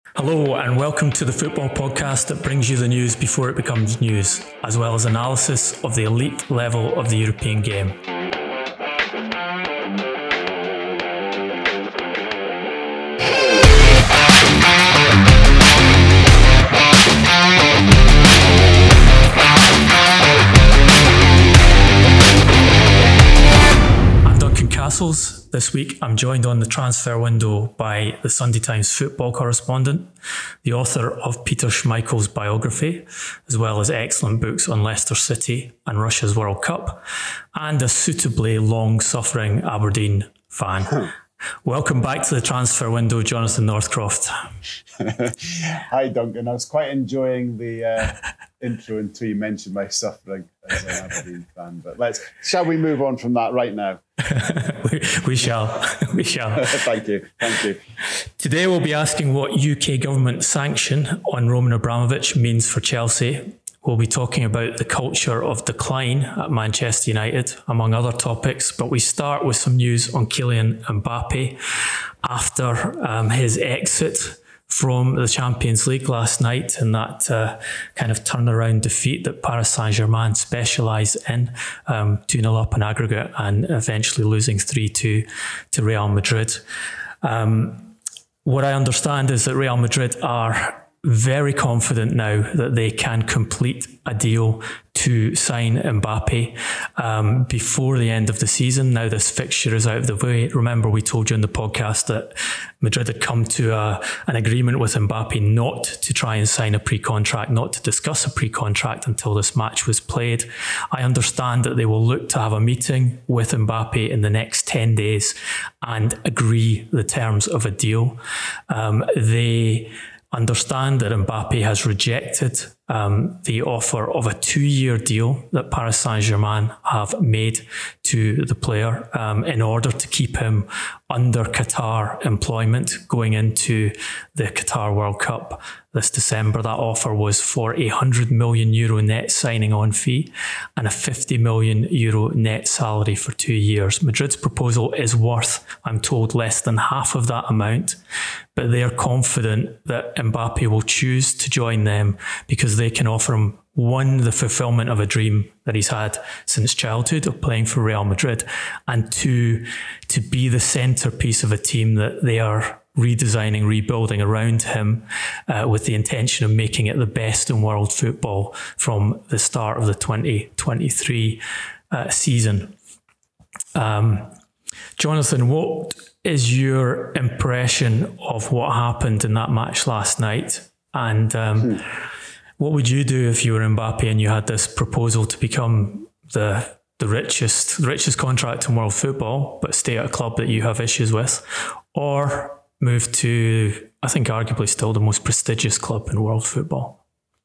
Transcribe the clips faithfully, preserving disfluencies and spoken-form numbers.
Hello and welcome to the football podcast that brings you the news before it becomes news, as well as analysis of the elite level of the European game. I'm Duncan Castles. This week, I'm joined on the transfer window by the Sunday Times football correspondent, the author of Peter Schmeichel's biography, as well as excellent books on Leicester City and Russia's World Cup, and a suitably long-suffering Aberdeen fan. Welcome back to the transfer window, Jonathan Northcroft. Hi, Duncan. I was quite enjoying the uh, intro until you mentioned my suffering as an Aberdeen fan. But let's, shall we move on from that right now? we, we shall. We shall. Thank you. Thank you. Today we'll be asking what U K government sanction on Roman Abramovich means for Chelsea. We'll be talking about the culture of decline at Manchester United, among other topics. But we start with some news on Kylian Mbappe after um, his exit from the Champions League last night and that uh, kind of turnaround defeat that Paris Saint-Germain specialise in, um, two nil up in aggregate and eventually losing three two to Real Madrid. Um, what I understand is that Real Madrid are very confident now that they can complete a deal to sign Mbappe um, before the end of the season. Now this fixture is out of the way. Remember, we told you in the podcast that Madrid had come to a, an agreement with Mbappe not to try and sign a pre-contract, not to discuss a pre-contract until this match was played. I understand that they will look to have a meeting with Mbappe in the next ten days and agree the terms of a deal. Um, they understand that Mbappe has rejected um, the offer of a two-year deal that Paris Saint-Germain have made to the player um, in order to keep him under Qatar employment going into the Qatar World Cup this December. That offer was for a one hundred million euro net signing on fee and a fifty million euro net salary for two years. Madrid's proposal is worth, I'm told, less than half of that amount, but they are confident that Mbappe will choose to join them because they can offer him, one, the fulfillment of a dream that he's had since childhood of playing for Real Madrid, and two, to be the centrepiece of a team that they are redesigning, rebuilding around him uh, with the intention of making it the best in world football from the start of the twenty twenty-three uh, season. Um, Jonathan, what is your impression of what happened in that match last night? And um, hmm. what would you do if you were Mbappe and you had this proposal to become the the richest richest contract in world football, but stay at a club that you have issues with, or move to, I think, arguably still the most prestigious club in world football?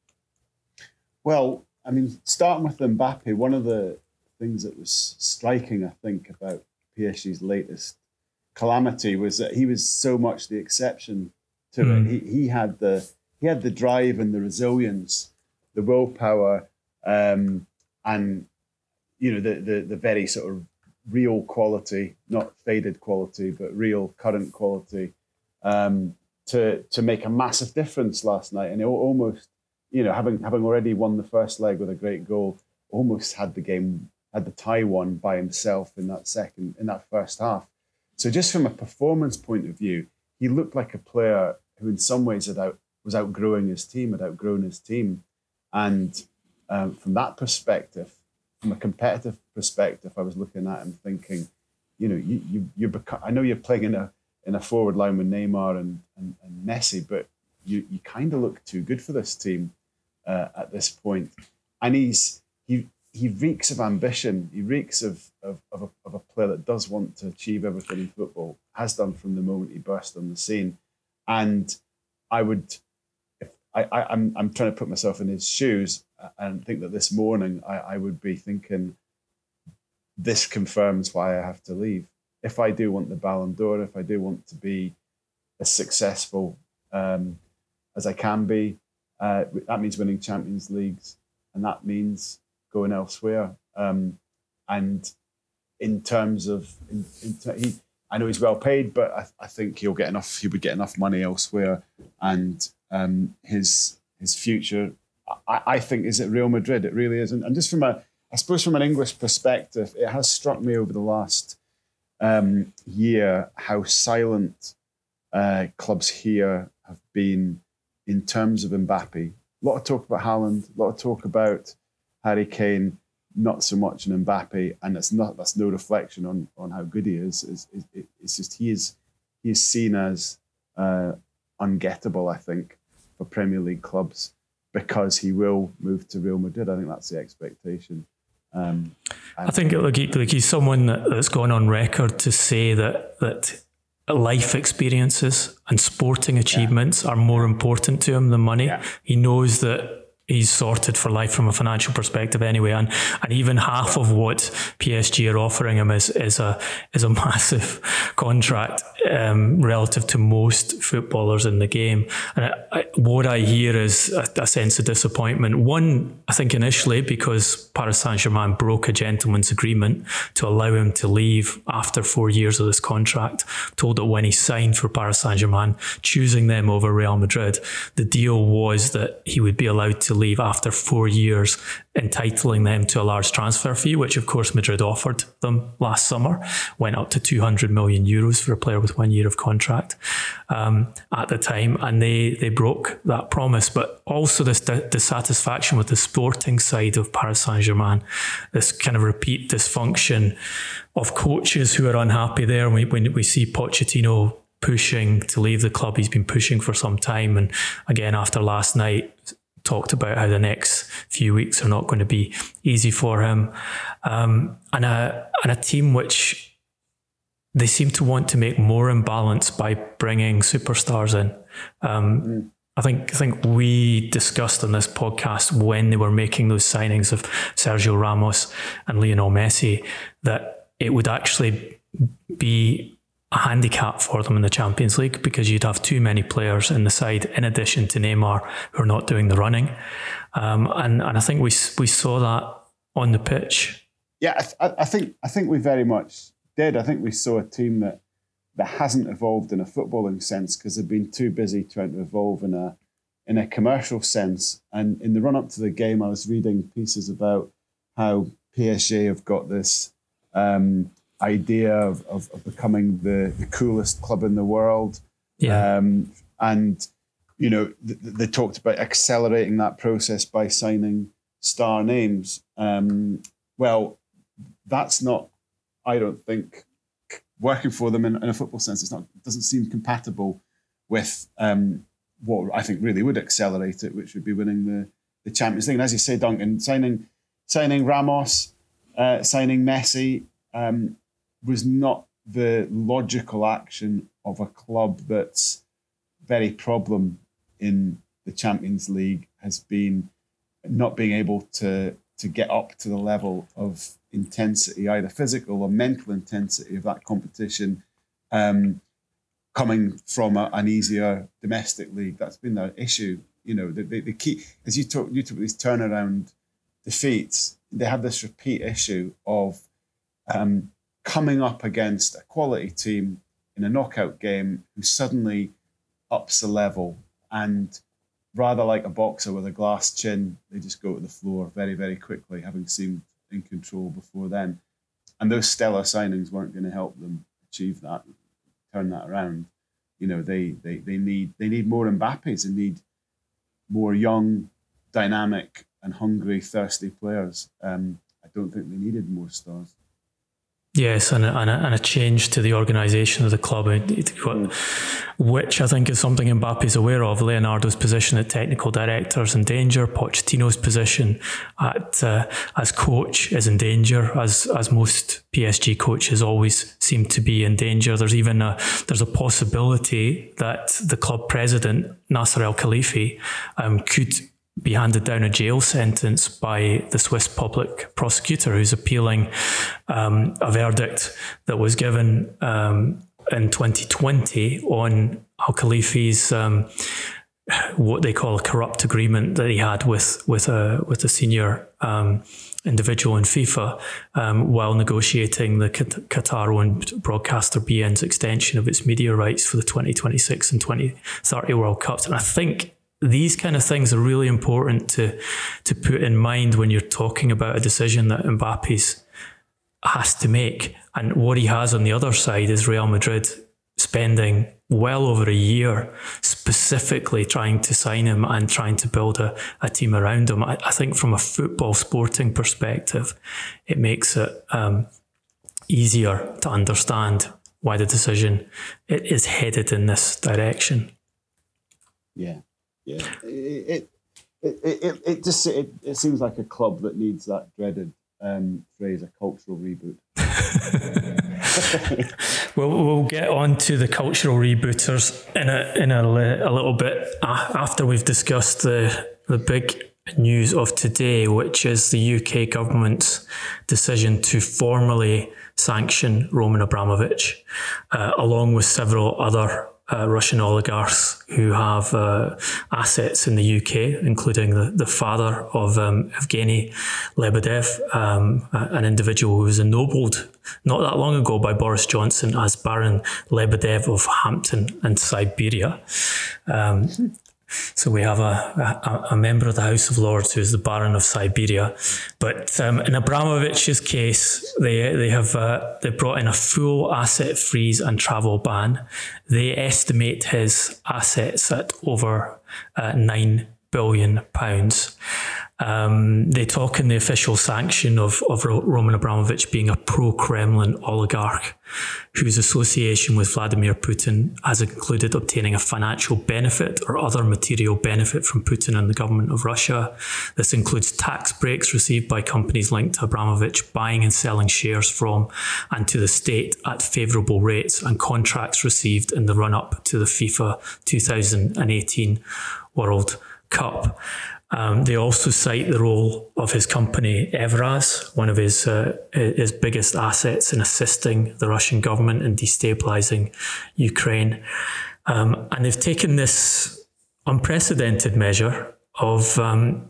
Well, I mean, starting with Mbappe, one of the things that was striking, I think, about P S G's latest calamity was that he was so much the exception to mm. it. He he had the he had the drive and the resilience, the willpower, um, and you know the the the very sort of real quality, not faded quality, but real current quality, um, to to make a massive difference last night. And it almost, you know, having having already won the first leg with a great goal, almost had the game, had the tie won by himself in that second, in that first half. So just from a performance point of view, he looked like a player who in some ways had out, was outgrowing his team, had outgrown his team. And um, from that perspective, from a competitive perspective, I was looking at him thinking, you know, you you you're beca- I know you're playing in a in a forward line with Neymar and and, and Messi, but you you kind of look too good for this team uh, at this point. And he's he he reeks of ambition. He reeks of of of a, of a player that does want to achieve everything in football, has done from the moment he burst on the scene. And I would, if I, I I'm I'm trying to put myself in his shoes and think that this morning I, I would be thinking, this confirms why I have to leave. If I do want the Ballon d'Or, if I do want to be as successful um, as I can be, uh, that means winning Champions Leagues, and that means going elsewhere. Um, and in terms of, in, in ter- he, I know he's well paid, but I, I think he'll get enough. He would get enough money elsewhere, and um, his his future, I, I think, is at Real Madrid. It really is, and, and just from a, I suppose, from an English perspective, it has struck me over the last um, year how silent uh, clubs here have been in terms of Mbappe. A lot of talk about Haaland, a lot of talk about Harry Kane, not so much on Mbappe, and it's not. That's no reflection on, on how good he is. It's, it, it's just he is he is seen as uh, ungettable, I think, for Premier League clubs because he will move to Real Madrid. I think that's the expectation. Um, I think like, he, like he's someone that, that's gone on record to say that that life experiences and sporting achievements yeah. are more important to him than money. Yeah. He knows that he's sorted for life from a financial perspective anyway, and and even half yeah. of what P S G are offering him is is a is a massive contract um, relative to most footballers in the game. And I, I, what I hear is a, a sense of disappointment. One, I think initially because Paris Saint-Germain broke a gentleman's agreement to allow him to leave after four years of this contract. Told that when he signed for Paris Saint-Germain, choosing them over Real Madrid, the deal was that he would be allowed to leave after four years, entitling them to a large transfer fee, which of course Madrid offered them last summer, went up to two hundred million euros for a player with one year of contract um, at the time, and they they broke that promise. But also this dissatisfaction with the sporting side of Paris Saint-Germain, this kind of repeat dysfunction of coaches who are unhappy there. When we, we see Pochettino pushing to leave the club, he's been pushing for some time, and again after last night talked about how the next few weeks are not going to be easy for him. Um, and a and a team which they seem to want to make more imbalanced by bringing superstars in. Um, mm. I think I think we discussed on this podcast when they were making those signings of Sergio Ramos and Lionel Messi that it would actually be a handicap for them in the Champions League because you'd have too many players in the side in addition to Neymar who are not doing the running. Um, and, and I think we we saw that on the pitch. Yeah, I, I think I think we very much did. I think we saw a team that, that hasn't evolved in a footballing sense because they've been too busy trying to evolve in a in a commercial sense. And in the run-up to the game, I was reading pieces about how P S G have got this Um, idea of, of, of becoming the, the coolest club in the world. Yeah. Um, and, you know, th- they talked about accelerating that process by signing star names. Um, well, that's not, I don't think, working for them in, in a football sense. It's not, it doesn't seem compatible with um, what I think really would accelerate it, which would be winning the, the Champions League. And as you say, Duncan, signing, signing Ramos, uh, signing Messi, um, was not the logical action of a club that's very problem in the Champions League has been not being able to to get up to the level of intensity, either physical or mental intensity of that competition, um, coming from a, an easier domestic league. That's been their issue. You know, the, the, the key, as you talk, you talk about these turnaround defeats, they have this repeat issue of um, coming up against a quality team in a knockout game who suddenly ups the level, and rather like a boxer with a glass chin, they just go to the floor very, very quickly, having seemed in control before then. And those stellar signings weren't going to help them achieve that, turn that around. You know, they they they need they need more Mbappes, they need more young, dynamic and hungry, thirsty players. Um, I don't think they needed more stars. Yes, and a, and, a, and a change to the organisation of the club, which I think is something Mbappe's aware of. Leonardo's position at technical director is in danger. Pochettino's position at uh, as coach is in danger, as as most P S G coaches always seem to be in danger. There's even a there's a possibility that the club president Nasser El Khelaïfi um, could be handed down a jail sentence by the Swiss public prosecutor who's appealing um, a verdict that was given um, in twenty twenty on Al Khelaïfi's um, what they call a corrupt agreement that he had with with a with a senior um, individual in FIFA um, while negotiating the Qatar-owned broadcaster B N's extension of its media rights for the twenty twenty-six and twenty thirty World Cups. And I think these kind of things are really important to to put in mind when you're talking about a decision that Mbappe's has to make. And what he has on the other side is Real Madrid spending well over a year specifically trying to sign him and trying to build a, a team around him. I, I think from a football sporting perspective, it makes it um, easier to understand why the decision is headed in this direction. Yeah, yeah. It it it, it, it just it, it seems like a club that needs that dreaded um, phrase, a cultural reboot. We'll, we'll get on to the cultural rebooters in a in a, a little bit after we've discussed the the big news of today, which is the U K government's decision to formally sanction Roman Abramovich, uh, along with several other uh, Russian oligarchs who have uh, assets in the U K, including the, the father of um, Evgeny Lebedev, um, an individual who was ennobled not that long ago by Boris Johnson as Baron Lebedev of Hampton and Siberia. Um, So we have a, a, a member of the House of Lords who is the Baron of Siberia. But um, in Abramovich's case, they they have uh, they brought in a full asset freeze and travel ban. They estimate his assets at over uh, nine billion pounds. Um, they talk in the official sanction of, of Roman Abramovich being a pro-Kremlin oligarch whose association with Vladimir Putin has included obtaining a financial benefit or other material benefit from Putin and the government of Russia. This includes tax breaks received by companies linked to Abramovich, buying and selling shares from and to the state at favourable rates, and contracts received in the run-up to the FIFA two thousand eighteen World Cup. Um, they also cite the role of his company Evraz, one of his uh, his biggest assets in assisting the Russian government in destabilizing Ukraine. Um, and they've taken this unprecedented measure of um,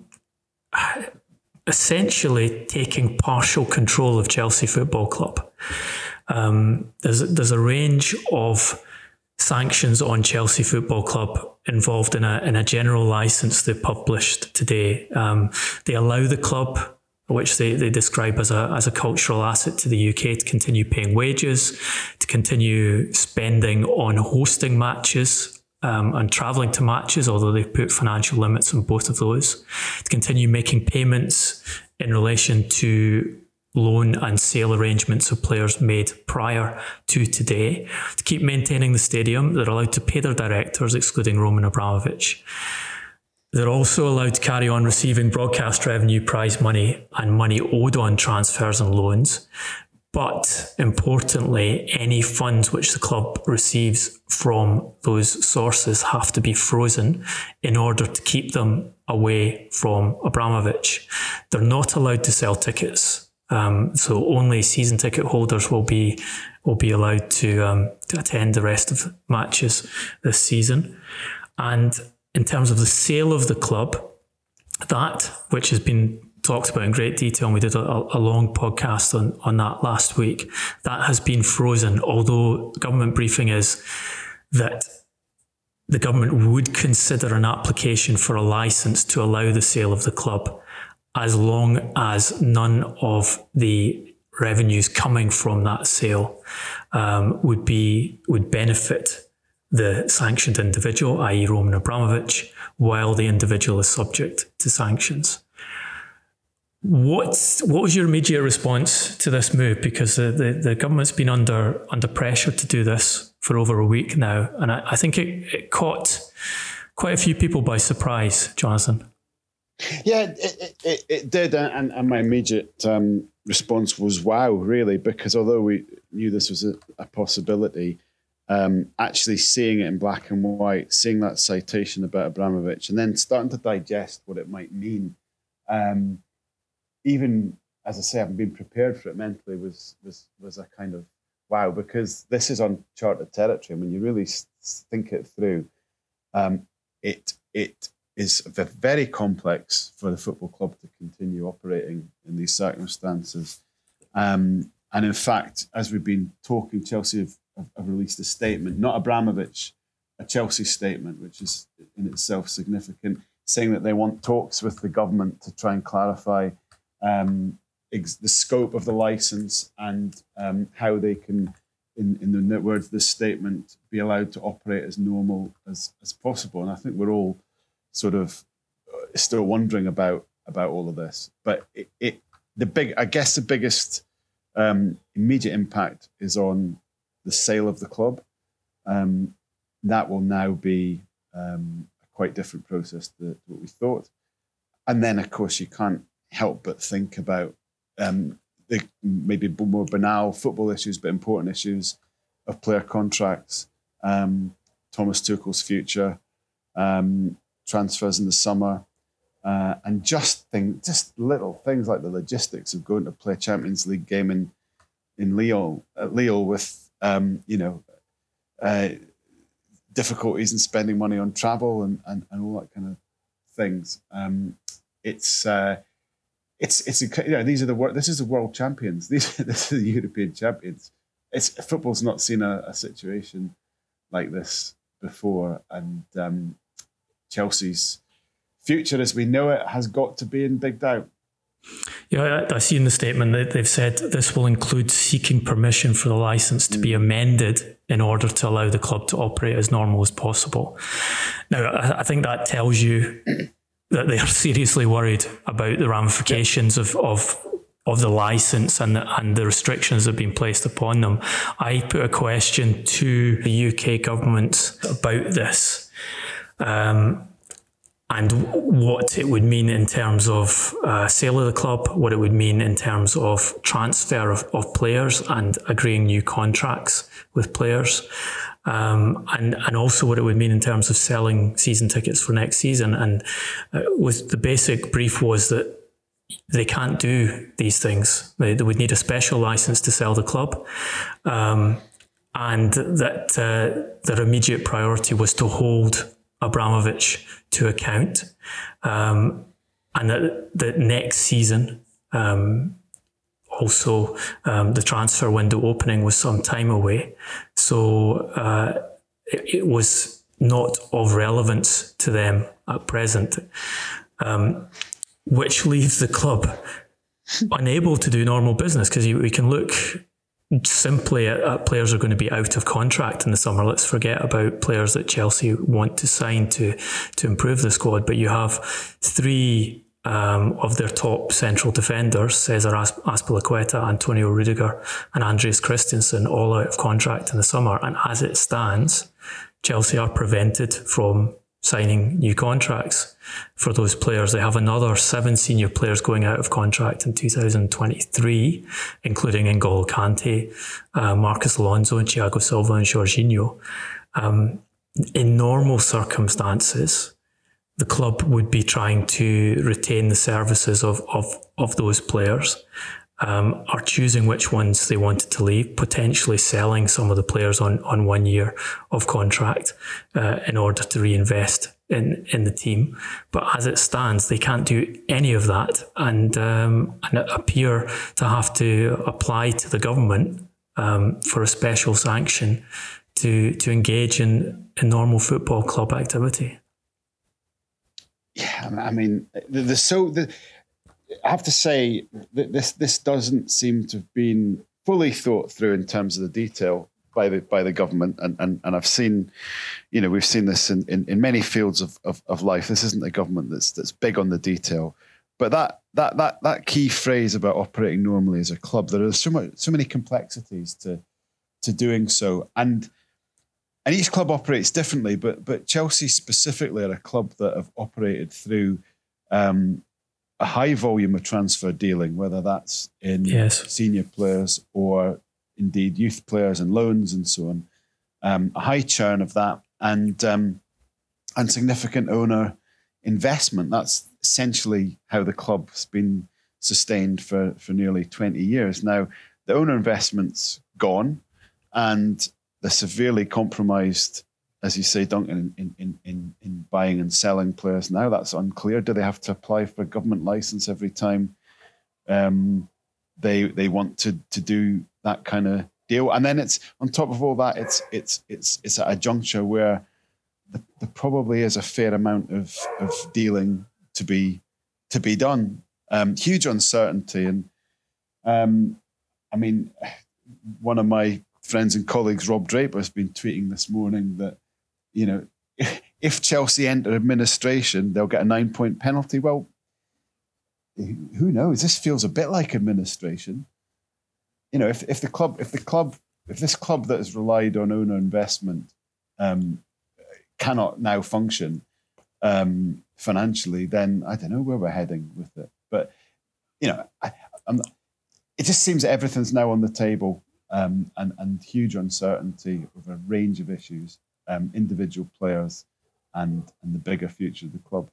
essentially taking partial control of Chelsea Football Club. Um, there's, there's a range of sanctions on Chelsea Football Club involved in a in a general licence they published today. Um, they allow the club, which they, they describe as a as a cultural asset to the U K, to continue paying wages, to continue spending on hosting matches um, and travelling to matches, although they've put financial limits on both of those, to continue making payments in relation to loan and sale arrangements of players made prior to today, to keep maintaining the stadium. They're allowed to pay their directors, excluding Roman Abramovich. They're also allowed to carry on receiving broadcast revenue, prize money, and money owed on transfers and loans. But importantly, any funds which the club receives from those sources have to be frozen in order to keep them away from Abramovich. They're not allowed to sell tickets. Um, so only season ticket holders will be will be allowed to um, to attend the rest of the matches this season. And in terms of the sale of the club, that, which has been talked about in great detail, and we did a, a long podcast on, on that last week, that has been frozen, although government briefing is that the government would consider an application for a licence to allow the sale of the club, as long as none of the revenues coming from that sale um, would be would benefit the sanctioned individual, that is. Roman Abramovich, while the individual is subject to sanctions. What's, what was your immediate response to this move? Because the, the, the government's been under under pressure to do this for over a week now, and I, I think it, it caught quite a few people by surprise, Jonathan. Yeah, it, it, it did, and, and my immediate um, response was wow, really, because although we knew this was a, a possibility, um, actually seeing it in black and white, seeing that citation about Abramovich, and then starting to digest what it might mean, um, even, as I say, having been prepared for it mentally, was was was a kind of wow, because this is uncharted territory. When you really think it through, um, it it is very complex for the football club to continue operating in these circumstances. Um, and in fact, as we've been talking, Chelsea have, have, have released a statement, not Abramovich, a Chelsea statement, which is in itself significant, saying that they want talks with the government to try and clarify um, ex- the scope of the licence and um, how they can, in, in the words of this statement, be allowed to operate as normal as, as possible. And I think we're all sort of still wondering about about all of this. But it, it the big, I guess the biggest um, immediate impact is on the sale of the club. Um, that will now be um, a quite different process to what we thought. And then, of course, you can't help but think about um, the maybe more banal football issues, but important issues of player contracts, um, Thomas Tuchel's future, um, transfers in the summer, uh, and just thing, just little things like the logistics of going to play a Champions League game in in Lyon, at Lille with um, you know uh, difficulties in spending money on travel and, and, and all that kind of things. Um, it's uh, it's it's you know these are the this is the world champions. These this is the European champions. It's football's not seen a, a situation like this before, and um, Chelsea's future as we know it has got to be in big doubt. Yeah, I see in the statement that they've said this will include seeking permission for the licence to mm. be amended in order to allow the club to operate as normal as possible. Now, I think that tells you that they are seriously worried about the ramifications of, of of the licence and the, and the restrictions that have been placed upon them. I put a question to the U K government about this. Um, and what it would mean in terms of uh, sale of the club, what it would mean in terms of transfer of, of players and agreeing new contracts with players, um, and, and also what it would mean in terms of selling season tickets for next season. And uh, with the basic brief was that they can't do these things. They, they would need a special licence to sell the club, um, and that uh, their immediate priority was to hold Abramovich to account, um, and that, that next season, um, also um, the transfer window opening was some time away, so uh, it, it was not of relevance to them at present, um, which leaves the club unable to do normal business, because we can look simply at, at players who are going to be out of contract in the summer. Let's forget about players that Chelsea want to sign to to improve the squad. But you have three um, of their top central defenders, Cesar Azpilicueta, Antonio Rudiger and Andreas Christensen, all out of contract in the summer. And as it stands, Chelsea are prevented from signing new contracts for those players. They have another seven senior players going out of contract in two thousand twenty-three, including N'Golo Kante, uh, Marcos Alonso, and Thiago Silva and Jorginho. Um, in normal circumstances, the club would be trying to retain the services of, of, of those players, um, are choosing which ones they wanted to leave, potentially selling some of the players on, on one year of contract uh, in order to reinvest in, in the team. But as it stands, they can't do any of that, and, um, and appear to have to apply to the government um, for a special sanction to to engage in, in normal football club activity. Yeah, I mean, the, the so the. I have to say that this this doesn't seem to have been fully thought through in terms of the detail by the by the government, and and, and I've seen, you know, we've seen this in, in, in many fields of, of, of life. This isn't a government that's that's big on the detail, but that that that that key phrase about operating normally as a club, there are so much so many complexities to to doing so, and and each club operates differently. But but Chelsea specifically are a club that have operated through Um, a high volume of transfer dealing, whether that's in yes. senior players or indeed youth players and loans and so on. Um, a high churn of that, and um, and significant owner investment. That's essentially how the club's been sustained for, for nearly twenty years. Now, the owner investment's gone, and the severely compromised as you say, Duncan, in, in, in, in buying and selling players now. That's unclear. Do they have to apply for a government license every time um, they they want to to do that kind of deal? And then it's on top of all that, it's it's it's it's at a juncture where the, there probably is a fair amount of of dealing to be to be done. Um, huge uncertainty, and um, I mean, one of my friends and colleagues, Rob Draper, has been tweeting this morning that, you know, if Chelsea enter administration, they'll get a nine-point penalty. Well, who knows? This feels a bit like administration. You know, if, if the club, if the club, if this club that has relied on owner investment um, cannot now function um, financially, then I don't know where we're heading with it. But you know, I, I'm not, it just seems that everything's now on the table, um, and and huge uncertainty over a range of issues, um, individual players, and and the bigger future of the club.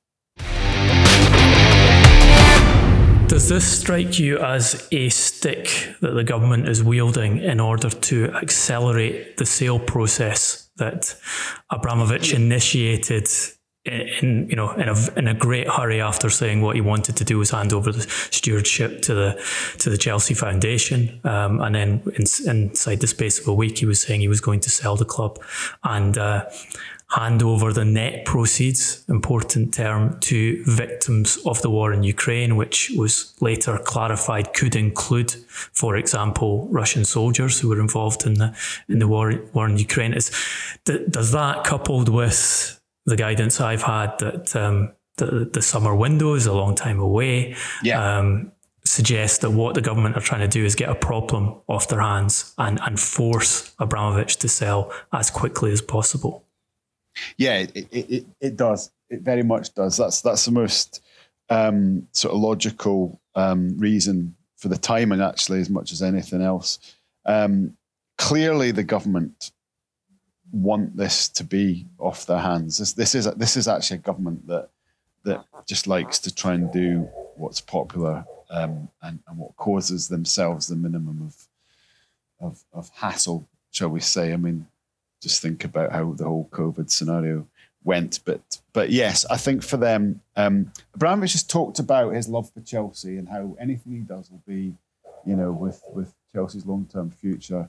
Does this strike you as a stick that the government is wielding in order to accelerate the sale process that Abramovich initiated in, you know, in a in a great hurry after saying what he wanted to do was hand over the stewardship to the to the Chelsea Foundation, um, and then in, inside the space of a week he was saying he was going to sell the club and uh, hand over the net proceeds, important term, to victims of the war in Ukraine, which was later clarified could include, for example, Russian soldiers who were involved in the in the war war in Ukraine. Is does that, coupled with the guidance I've had that um, the, the summer window is a long time away, yeah. um, suggests that what the government are trying to do is get a problem off their hands and, and force Abramovich to sell as quickly as possible. Yeah, it, it, it, it does. It very much does. That's that's the most um, sort of logical um, reason for the timing, actually, as much as anything else. Um, clearly, the government want this to be off their hands. This, this is this is actually a government that that just likes to try and do what's popular um, and, and what causes themselves the minimum of, of of hassle, shall we say? I mean, just think about how the whole COVID scenario went. But but yes, I think for them, um, Abramovich has talked about his love for Chelsea and how anything he does will be, you know, with with Chelsea's long term future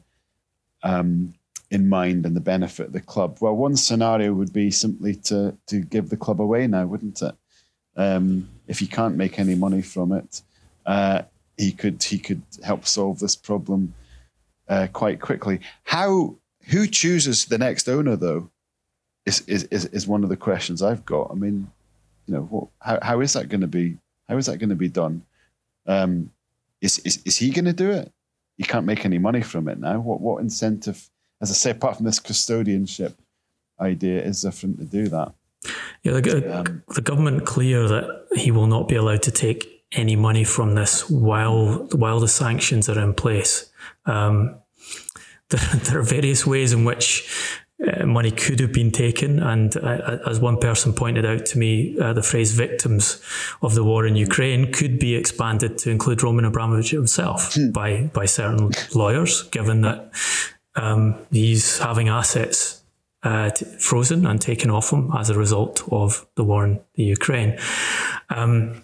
Um, in mind and the benefit of the club. Well, one scenario would be simply to to give the club away now, wouldn't it? Um, if he can't make any money from it, uh, he could he could help solve this problem uh, quite quickly. How who chooses the next owner, though, is is is, is one of the questions I've got. I mean, you know, what, how how is that going to be? How is that going to be done? Um, is is is he going to do it? He can't make any money from it now. What what incentive? As I say, apart from this custodianship idea, is there for him to do that? Yeah, the, um, the government clear that he will not be allowed to take any money from this while while the sanctions are in place. Um, there, there are various ways in which uh, money could have been taken, and uh, as one person pointed out to me, uh, the phrase "victims of the war in Ukraine" could be expanded to include Roman Abramovich himself hmm. by by certain lawyers, given that Um, he's having assets uh, t- frozen and taken off him as a result of the war in the Ukraine. Um,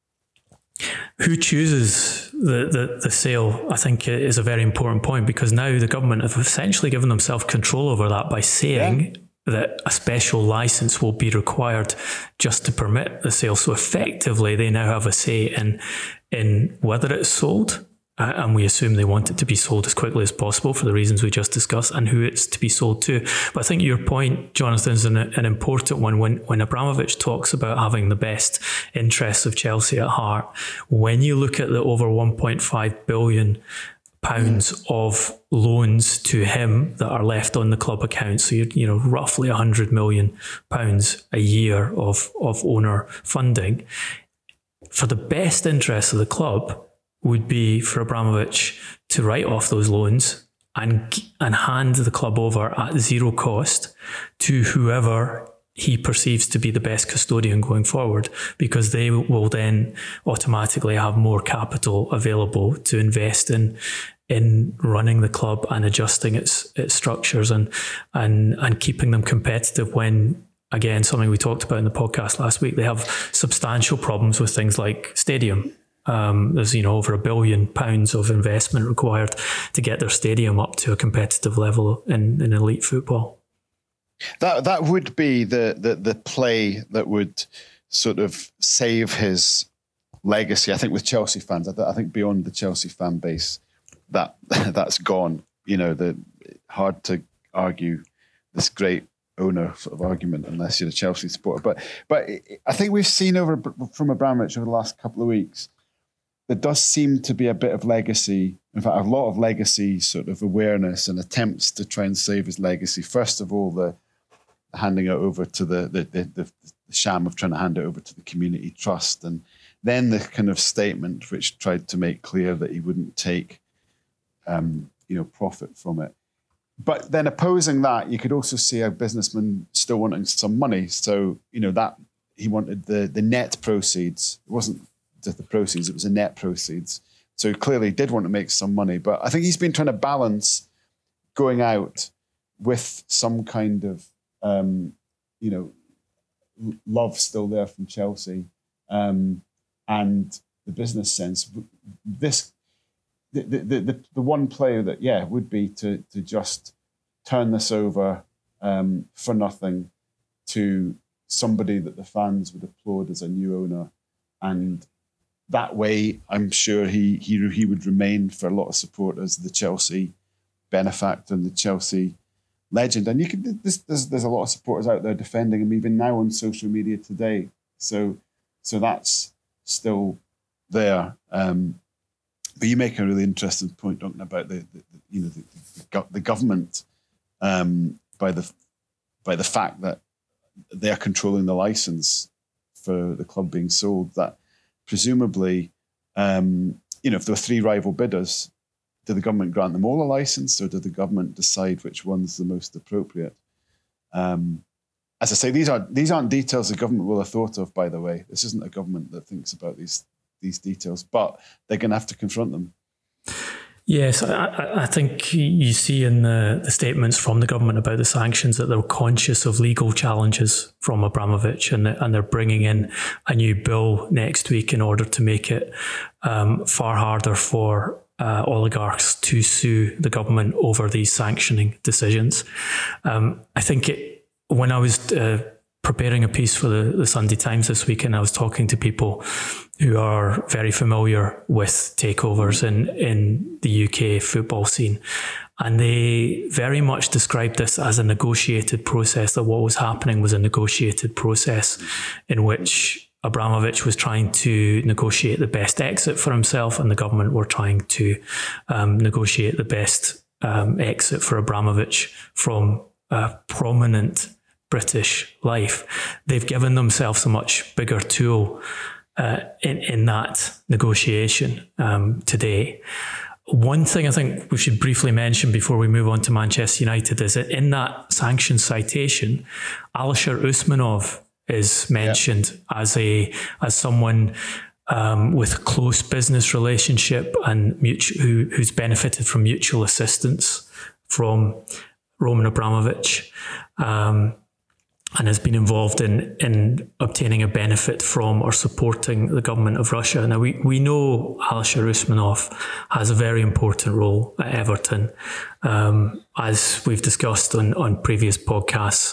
who chooses the, the, the sale, I think, is a very important point, because now the government have essentially given themselves control over that by saying yeah. that a special license will be required just to permit the sale. So effectively, they now have a say in, in whether it's sold. Uh, and we assume they want it to be sold as quickly as possible for the reasons we just discussed, and who it's to be sold to. But I think your point, Jonathan, is an, an important one. When, when Abramovich talks about having the best interests of Chelsea at heart, when you look at the over one point five billion pounds mm. of loans to him that are left on the club account, so you're, you know, roughly one hundred million pounds a year of, of owner funding, for the best interests of the club would be for Abramovich to write off those loans and and hand the club over at zero cost to whoever he perceives to be the best custodian going forward, because they will then automatically have more capital available to invest in in running the club and adjusting its its structures and and and keeping them competitive when, again, something we talked about in the podcast last week, they have substantial problems with things like stadium. Um, there's, you know, over a billion pounds of investment required to get their stadium up to a competitive level in, in elite football. That that would be the, the the play that would sort of save his legacy. I think with Chelsea fans, I, th- I think beyond the Chelsea fan base, that that's gone. You know, the hard to argue this great owner sort of argument unless you're a Chelsea supporter. But but I think we've seen over from Abramovich over the last couple of weeks, there does seem to be a bit of legacy, in fact, a lot of legacy sort of awareness and attempts to try and save his legacy. First of all, the handing it over to the the, the, the sham of trying to hand it over to the community trust, and then the kind of statement which tried to make clear that he wouldn't take um, you know, profit from it. But then opposing that, you could also see a businessman still wanting some money. So, you know, that he wanted the the net proceeds. It wasn't just the proceeds, it was the net proceeds. So he clearly did want to make some money. But I think he's been trying to balance going out with some kind of, um, you know, love still there from Chelsea um, and the business sense. This, the, the, the, the one player that, yeah, would be to, to just turn this over um, for nothing to somebody that the fans would applaud as a new owner. And that way, I'm sure he he he would remain for a lot of supporters the Chelsea benefactor and the Chelsea legend. And you can there's there's, there's a lot of supporters out there defending him even now on social media today. So so that's still there. Um, but you make a really interesting point, Duncan, about the, the, the you know the, the, the government um, by the by the fact that they are controlling the license for the club being sold. That presumably, um, you know, if there were three rival bidders, did the government grant them all a license, or did the government decide which one's the most appropriate? Um, as I say, these are these aren't details the government will have thought of. By the way, this isn't a government that thinks about these these details, but they're going to have to confront them. Yes, I, I think you see in the, the statements from the government about the sanctions that they're conscious of legal challenges from Abramovich, and, and they're bringing in a new bill next week in order to make it um, far harder for uh, oligarchs to sue the government over these sanctioning decisions. Um, I think it, when I was uh, preparing a piece for the, the Sunday Times this week, and I was talking to people who are very familiar with takeovers in, in the U K football scene. And they very much described this as a negotiated process, that what was happening was a negotiated process in which Abramovich was trying to negotiate the best exit for himself, and the government were trying to um, negotiate the best um, exit for Abramovich from a prominent British life. They've given themselves a much bigger tool Uh, in, in that negotiation um, today. One thing I think we should briefly mention before we move on to Manchester United is that in that sanction citation, Alisher Usmanov is mentioned yeah. as a as someone um, with a close business relationship and mutual, who, who's benefited from mutual assistance from Roman Abramovich. Um, and has been involved in, in obtaining a benefit from or supporting the government of Russia. Now, we, we know Alisher Usmanov has a very important role at Everton. Um, as we've discussed on, on previous podcasts,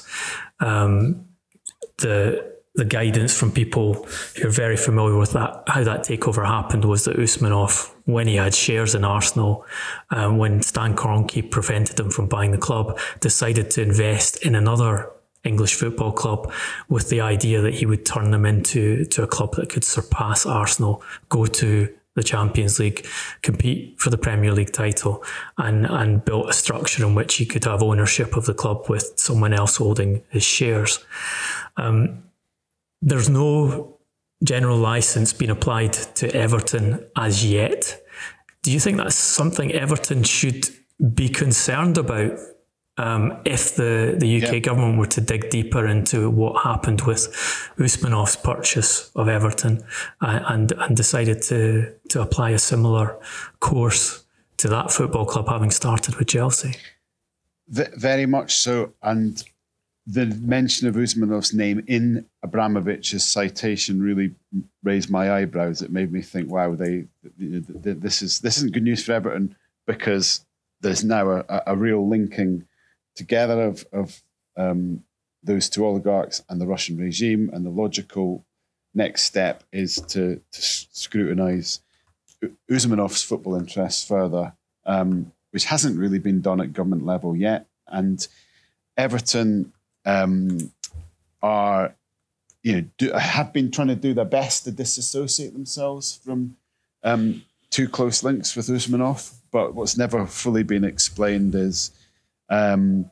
um, the the guidance from people who are very familiar with that, how that takeover happened, was that Usmanov, when he had shares in Arsenal, um, when Stan Kroenke prevented him from buying the club, decided to invest in another English football club with the idea that he would turn them into to a club that could surpass Arsenal, go to the Champions League, compete for the Premier League title, and, and built a structure in which he could have ownership of the club with someone else holding his shares. Um, there's no general licence being applied to Everton as yet. Do you think that's something Everton should be concerned about? Um, if the, the U K yeah. government were to dig deeper into what happened with Usmanov's purchase of Everton uh, and and decided to to apply a similar course to that football club having started with Chelsea. V- very much so. And the mention of Usmanov's name in Abramovich's citation really raised my eyebrows. It made me think, wow, they, they, they this is this isn't good news for Everton, because there's now a, a real linking together of, of um, those two oligarchs and the Russian regime, and the logical next step is to, to scrutinise Usmanov's football interests further, um, which hasn't really been done at government level yet. And Everton um, are, you know, do, have been trying to do their best to disassociate themselves from um, too close links with Usmanov. But what's never fully been explained is um,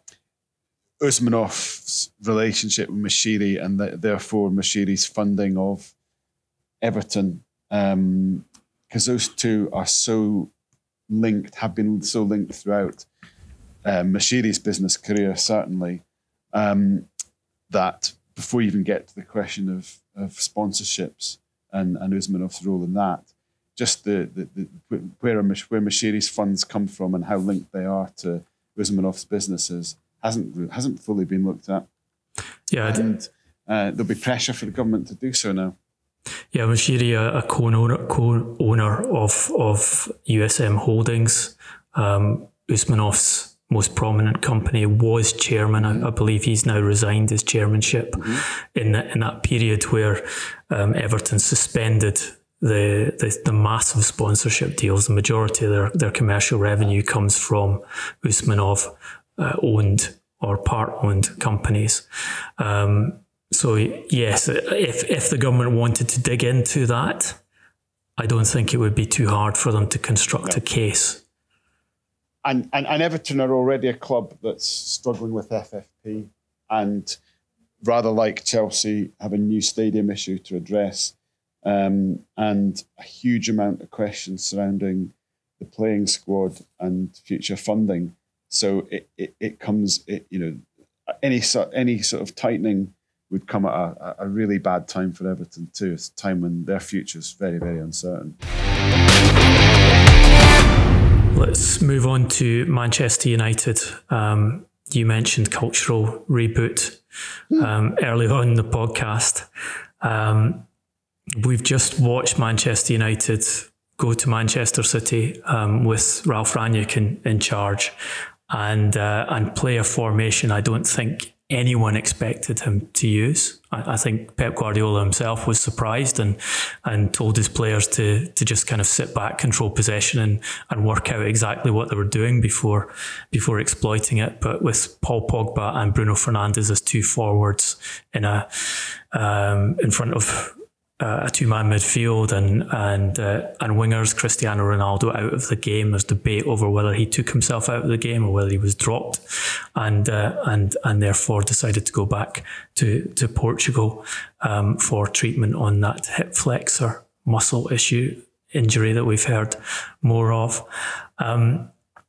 Usmanov's relationship with Moshiri, and the, therefore Moshiri's funding of Everton, because um, those two are so linked, have been so linked throughout um, Moshiri's business career, certainly, um, that before you even get to the question of, of sponsorships and, and Usmanov's role in that, just the, the, the where are, where Moshiri's funds come from and how linked they are to Usmanov's businesses hasn't hasn't fully been looked at. Yeah, and uh, there'll be pressure for the government to do so now. Yeah, Moshiri, a, a co-owner, co-owner of of U S M Holdings, um, Usmanov's most prominent company, was chairman. I, I believe he's now resigned his chairmanship mm-hmm. in that in that period where um, Everton suspended the, the the massive sponsorship deals. The majority of their, their commercial revenue comes from Usmanov uh, owned or part owned companies. Um, so yes, if if the government wanted to dig into that, I don't think it would be too hard for them to construct no. a case. And, and and Everton are already a club that's struggling with F F P, and rather like Chelsea, have a new stadium issue to address. Um, and a huge amount of questions surrounding the playing squad and future funding. So it it, it comes, it, you know, any sort any sort of tightening would come at a, a really bad time for Everton too. It's a time when their future is very, very uncertain. Let's move on to Manchester United. Um, you mentioned cultural reboot um, early on in the podcast. Um, We've just watched Manchester United go to Manchester City um, with Ralf Rangnick in, in charge and uh, and play a formation I don't think anyone expected him to use. I, I think Pep Guardiola himself was surprised and and told his players to to just kind of sit back, control possession and and work out exactly what they were doing before before exploiting it. But with Paul Pogba and Bruno Fernandes as two forwards in a um, in front of Uh, a two-man midfield and and uh, and wingers, Cristiano Ronaldo out of the game. There's debate over whether he took himself out of the game or whether he was dropped, and uh, and and therefore decided to go back to to Portugal um, for treatment on that hip flexor muscle issue injury that we've heard more of. Um,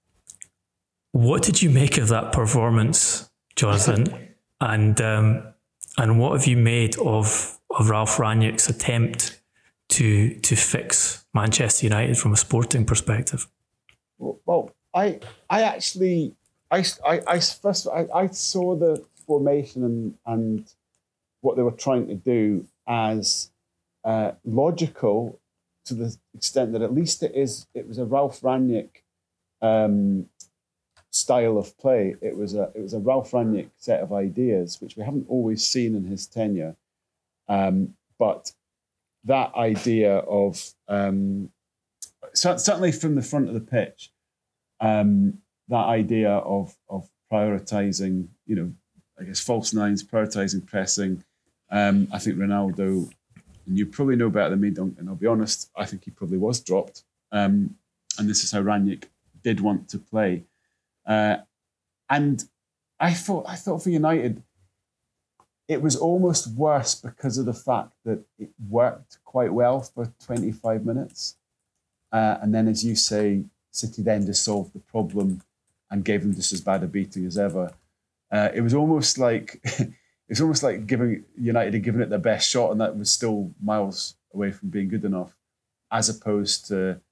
what did you make of that performance, Jonathan? and um, and what have you made of? of Ralf Rangnick's attempt to to fix Manchester United from a sporting perspective? Well, well I I actually I, I, I first I, I saw the formation and and what they were trying to do as uh, logical to the extent that at least it is it was a Ralf Rangnick um, style of play. It was a it was a Ralf Rangnick set of ideas which we haven't always seen in his tenure. Um, but that idea of um, certainly from the front of the pitch, um, that idea of of prioritizing, you know, I guess false nines, prioritizing pressing. Um, I think Ronaldo, and you probably know better than me, don't, and I'll be honest, I think he probably was dropped. Um, and this is how Rangnick did want to play. Uh, and I thought, I thought for United, it was almost worse because of the fact that it worked quite well for twenty-five minutes. Uh, and then, as you say, City then just solved the problem and gave them just as bad a beating as ever. Uh, it was almost like it was almost like giving United had given it their best shot, and that was still miles away from being good enough, as opposed to,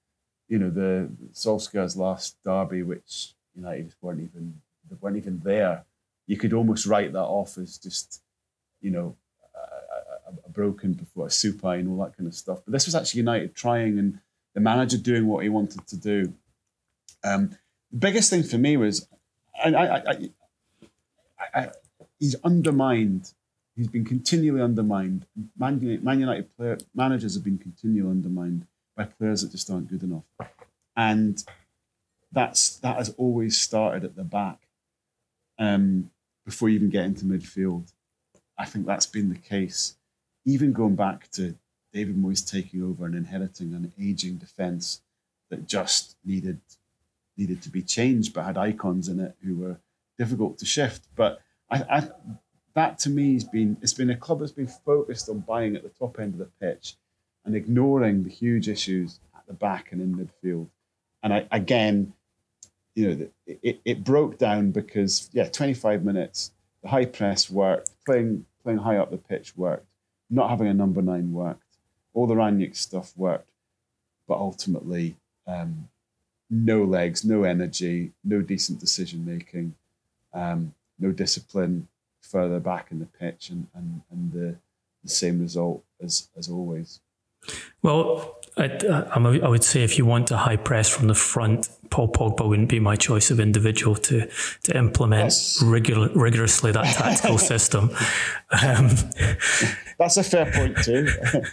you know, the Solskjaer's last derby, which United just weren't even they weren't even there. You could almost write that off as just, you know, a, a, a broken before a supine, all that kind of stuff. But this was actually United trying, and the manager doing what he wanted to do. Um, the biggest thing for me was, and I, I, I, I, he's undermined. He's been continually undermined. Man United, Man United player, managers have been continually undermined by players that just aren't good enough, and that's that has always started at the back, um, before you even get into midfield. I think that's been the case, even going back to David Moyes taking over and inheriting an aging defence that just needed needed to be changed, but had icons in it who were difficult to shift. But I, I that to me has been it's been a club that's been focused on buying at the top end of the pitch and ignoring the huge issues at the back and in midfield. And I, again, you know, it, it broke down because, yeah, twenty-five minutes, the high press worked, playing playing high up the pitch worked, not having a number nine worked, all the Rangnick stuff worked, but ultimately um, no legs, no energy, no decent decision making, um, no discipline further back in the pitch, and and, and the, the same result as as always. Well, I, I would say if you want a high press from the front, Paul Pogba wouldn't be my choice of individual to to implement yes. rigor, rigorously that tactical system. Um, That's a fair point too.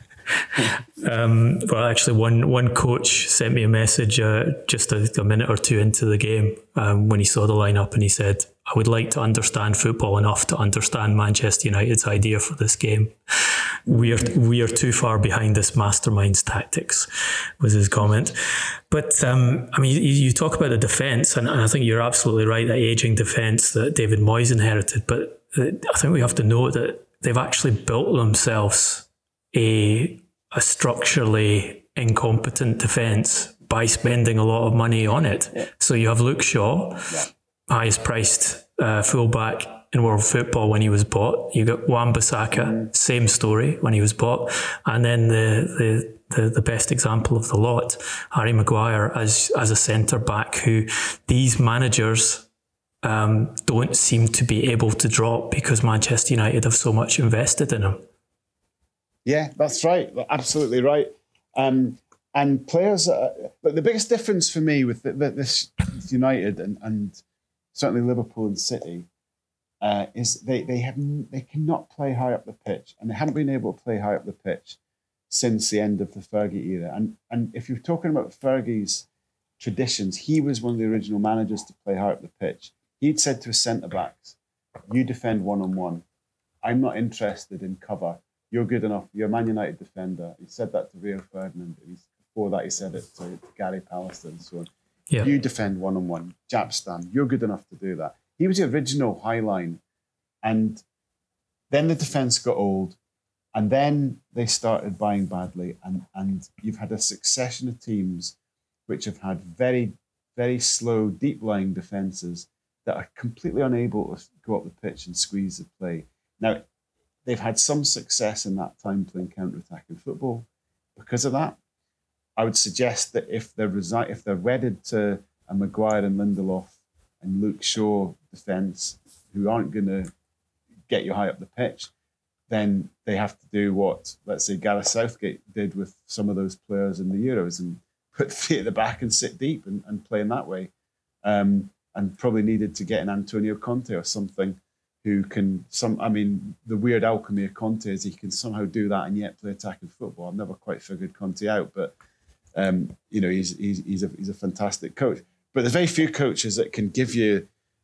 um, well, actually, one one coach sent me a message uh, just a, a minute or two into the game um, when he saw the lineup, and he said, "I would like to understand football enough to understand Manchester United's idea for this game. We are we are too far behind this mastermind's tactics," was his comment. But um, I mean, you, you talk about the defence, and, and I think you're absolutely right, that ageing defence that David Moyes inherited. But I think we have to note that they've actually built themselves a a structurally incompetent defence by spending a lot of money on it. Yeah. So you have Luke Shaw, yeah. highest priced uh, fullback in world football when he was bought. You got Wan-Bissaka, mm. same story when he was bought. And then the, the the the best example of the lot, Harry Maguire as as a centre back, who these managers um, don't seem to be able to drop because Manchester United have so much invested in him. Yeah, that's right. Absolutely right. Um, and players, uh, but the biggest difference for me with the, the, this United and, and certainly Liverpool and City uh, is they they have they cannot play high up the pitch, and they haven't been able to play high up the pitch since the end of the Fergie era. And and if you're talking about Fergie's traditions, he was one of the original managers to play high up the pitch. He'd said to his centre backs, "You defend one on one. I'm not interested in cover. You're good enough. You're a Man United defender." He said that to Rio Ferdinand. He's, before that, he said it to, to Gary Pallister and so on. Yeah. You defend one-on-one. Jap stand. You're good enough to do that. He was the original high line. And then the defence got old. And then they started buying badly. And, and you've had a succession of teams which have had very, very slow, deep-lying defences that are completely unable to go up the pitch and squeeze the play. Now, they've had some success in that time playing counter-attacking football. Because of that, I would suggest that if they're resi- if they're wedded to a Maguire and Lindelof and Luke Shaw defence, who aren't going to get you high up the pitch, then they have to do what, let's say, Gareth Southgate did with some of those players in the Euros and put three at the back and sit deep and, and play in that way. Um, and probably needed to get an Antonio Conte or something who can, some. I mean, the weird alchemy of Conte is he can somehow do that and yet play attacking football. I've never quite figured Conte out, but um, you know, he's he's he's a he's a fantastic coach. But there's very few coaches that can give you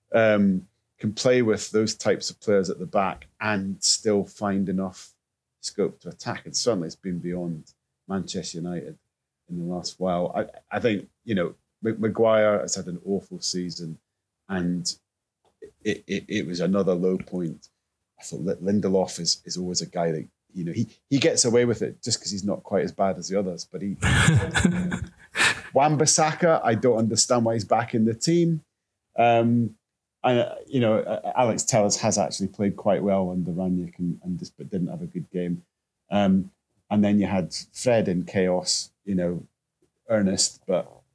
um, can play with those types of players at the back and still find enough scope to attack. And certainly, it's been beyond Manchester United in the last while. I I think you know Maguire has had an awful season, and It, it it was another low point. I thought Lindelof is, is always a guy that, you know, he, he gets away with it just because he's not quite as bad as the others. But he, Wan-Bissaka, I don't understand why he's back in the team. Um, and, you know, Alex Telles has actually played quite well under Rangnick and, and just, but didn't have a good game. Um, and then you had Fred in chaos, you know, Ernest, but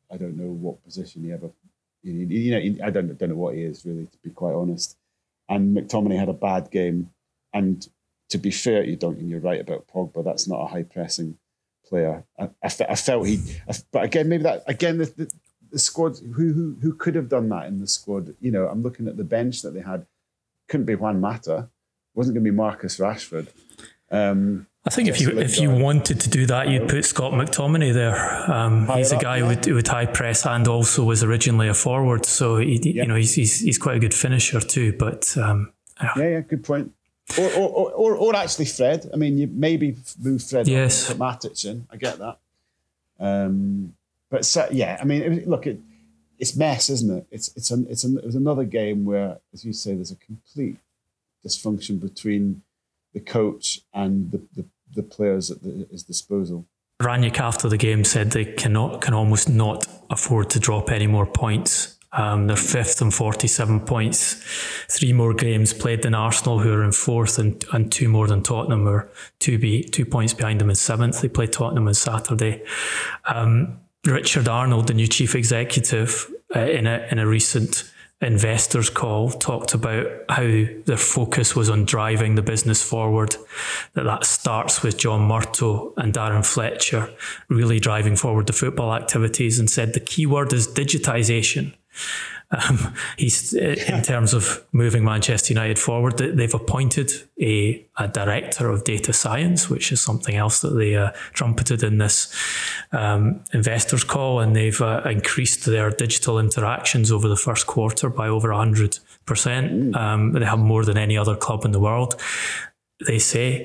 I don't know what position he ever, you know, you know he, I don't, don't know what he is really, to be quite honest. And McTominay had a bad game. And to be fair, you don't, and you're right about Pogba, that's not a high pressing player. I, I, I felt he, I, but again, maybe that, again, the, the, the squad, who, who, who could have done that in the squad? You know, I'm looking at the bench that they had. Couldn't be Juan Mata. Wasn't going to be Marcus Rashford. Um, I think if you if you wanted to do that, you'd put Scott McTominay there. Um, he's a guy yeah. with with high press and also was originally a forward, so he, yeah. you know he's, he's he's quite a good finisher too. But um, yeah, yeah, good point. Or or, or or actually Fred. I mean, you maybe move Fred yes. to Matic in. I get that. Um, but so, yeah, I mean, it, look, it, it's mess, isn't it? It's it's an, it's an, it was another game where, as you say, there's a complete dysfunction between the coach and the, the, the players at the, his disposal. Rangnick after the game said they cannot can almost not afford to drop any more points. Um, they're fifth and forty-seven points. Three more games played than Arsenal, who are in fourth, and, and two more than Tottenham, who are two, be, two points behind them in seventh. They play Tottenham on Saturday. Um, Richard Arnold, the new chief executive, uh, in a in a recent investors call, talked about how their focus was on driving the business forward, that that starts with John Murtough and Darren Fletcher really driving forward the football activities, and said the key word is digitisation. Um, he's in terms of moving Manchester United forward, they've appointed a, a director of data science, which is something else that they uh, trumpeted in this um, investors call, and they've uh, increased their digital interactions over the first quarter by over one hundred percent. Um, they have more than any other club in the world, they say.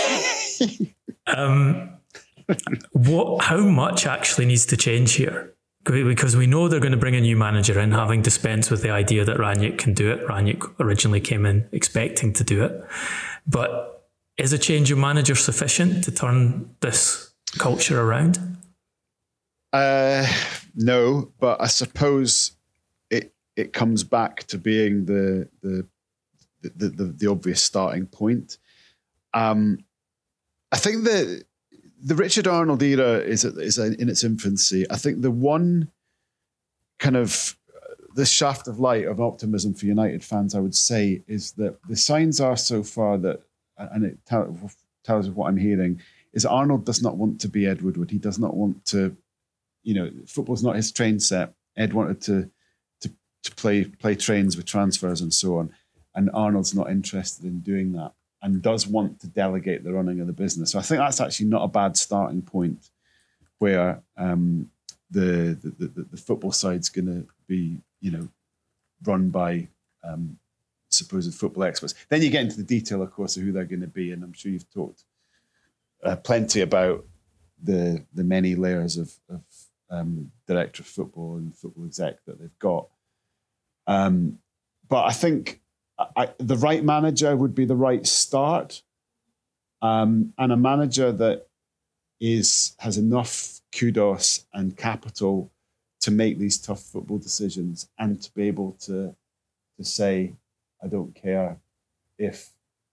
um, what? How much actually needs to change here? Because we know they're going to bring a new manager in, having dispensed with the idea that Rangnick can do it. Rangnick originally came in expecting to do it. But is a change of manager sufficient to turn this culture around? Uh, no, but I suppose it it comes back to being the the the, the, the obvious starting point. Um, I think that the Richard Arnold era is is in its infancy. I think the one kind of the shaft of light of optimism for United fans, I would say, is that the signs are so far that, and it tell, tells us what I'm hearing, is Arnold does not want to be Ed Woodward. He does not want to, you know, football's not his train set. Ed wanted to to to play play trains with transfers and so on, and Arnold's not interested in doing that, and does want to delegate the running of the business. So I think that's actually not a bad starting point where um, the, the, the the football side's going to be, you know, run by um, supposed football experts. Then you get into the detail, of course, of who they're going to be, and I'm sure you've talked uh, plenty about the the many layers of, of um, director of football and football exec that they've got. Um, but I think I, the right manager would be the right start, um, and a manager that is has enough kudos and capital to make these tough football decisions and to be able to to say, I don't care if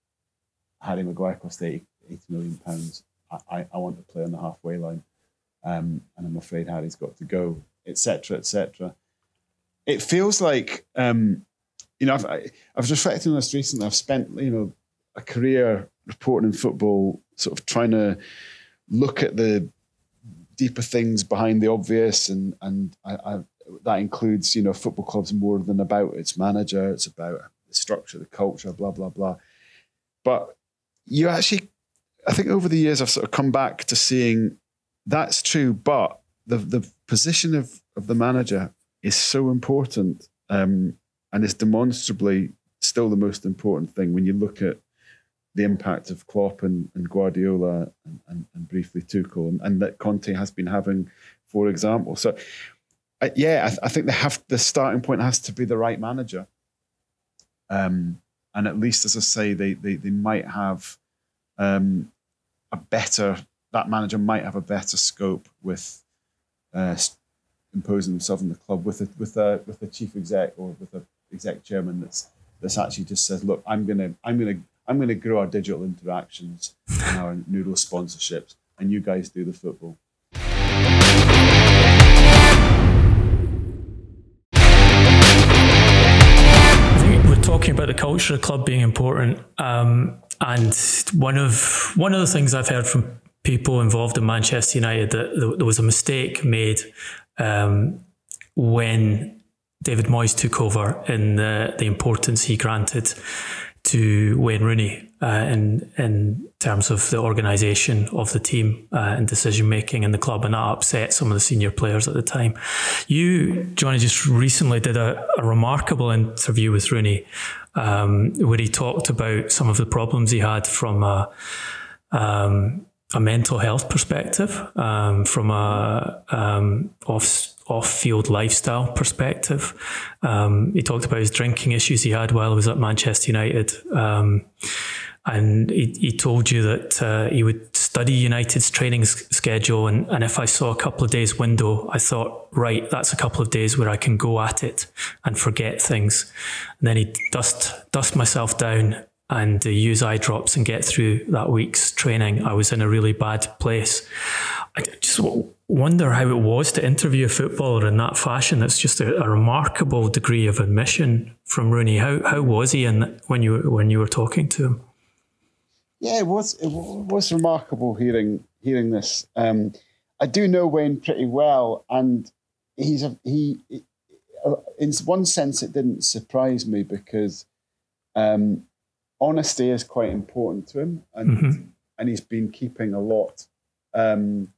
Harry Maguire cost eighty, eighty million pounds. I, I, I want to play on the halfway line, um, and I'm afraid Harry's got to go, et cetera, et cetera. It feels like. Um, You know, I've, I, I was reflecting on this recently. I've spent, you know, a career reporting in football, sort of trying to look at the deeper things behind the obvious, and and I, I, that includes, you know, football clubs more than about its manager. It's about the structure, the culture, blah blah blah. But you actually, I think over the years I've sort of come back to seeing that's true, but the the position of of the manager is so important. Um, And it's demonstrably still the most important thing when you look at the impact of Klopp and, and Guardiola and, and, and briefly Tuchel, and, and that Conte has been having, for example. So, uh, yeah, I, th- I think they have the starting point has to be the right manager. Um, and at least, as I say, they they, they might have um, a better, that manager might have a better scope with uh, imposing themselves on the club with a, with a, with a chief exec or with a exec chairman that's that's actually just says, look, I'm gonna I'm gonna I'm gonna grow our digital interactions and our noodle sponsorships, and you guys do the football. talking about the culture of the club being important, um, and one of one of the things I've heard from people involved in Manchester United that there was a mistake made um, when David Moyes took over in the, the importance he granted to Wayne Rooney uh, in in terms of the organisation of the team uh, and decision making in the club, and that upset some of the senior players at the time. You, Johnny, just recently did a, a remarkable interview with Rooney um, where he talked about some of the problems he had from a, um, a mental health perspective, um, from a um, off off-field lifestyle perspective. Um, he talked about his drinking issues he had while he was at Manchester United. Um, and he, he told you that uh, he would study United's training s- schedule. And, and if I saw a couple of days window, I thought, right, that's a couple of days where I can go at it and forget things. And then he'd dust, dust myself down and uh, use eye drops and get through that week's training. I was in a really bad place. I just w- wonder how it was to interview a footballer in that fashion. That's just a, a remarkable degree of admission from Rooney. How how was he in when you when you were talking to him? Yeah, it was it was remarkable hearing hearing this. Um, I do know Wayne pretty well, and he's a, he. In one sense, it didn't surprise me because um, honesty is quite important to him, and mm-hmm. and he's been keeping a lot. Um,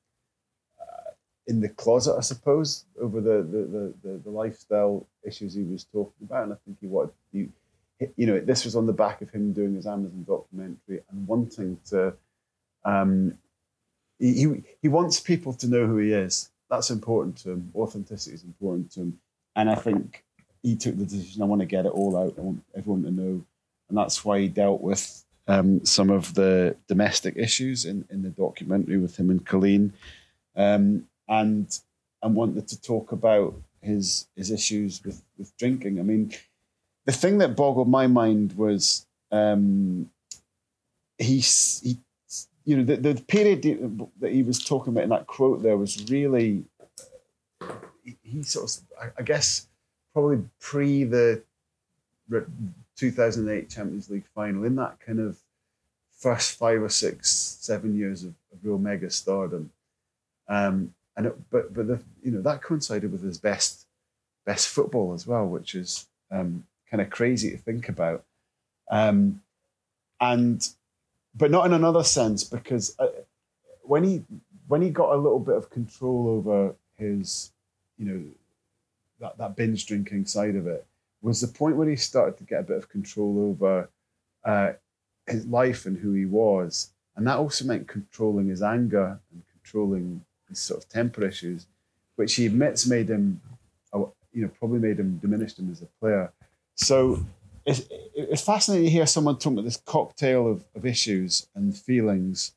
in the closet, I suppose, over the the, the the lifestyle issues he was talking about. And I think he wanted, you, you know, this was on the back of him doing his Amazon documentary and wanting to, um, he, he, he wants people to know who he is. That's important to him. Authenticity is important to him. And I think he took the decision, I want to get it all out. I want everyone to know. And that's why he dealt with um, some of the domestic issues in, in the documentary with him and Colleen. Um, And and wanted to talk about his his issues with, with drinking. I mean, the thing that boggled my mind was um, he he you know the, the period that he was talking about in that quote there was really he, he sort of I guess probably pre the two thousand eight Champions League final, in that kind of first five or six seven years of, of real mega stardom. Um, And it, but but the, you know that coincided with his best best football as well, which is um, kind of crazy to think about. Um, and but not in another sense, because uh, when he when he got a little bit of control over his, you know, that that binge drinking side of it, was the point where he started to get a bit of control over uh, his life and who he was, and that also meant controlling his anger and controlling sort of temper issues, which he admits made him, you know, probably made him diminished him as a player. So it's, it's fascinating to hear someone talking about this cocktail of, of issues and feelings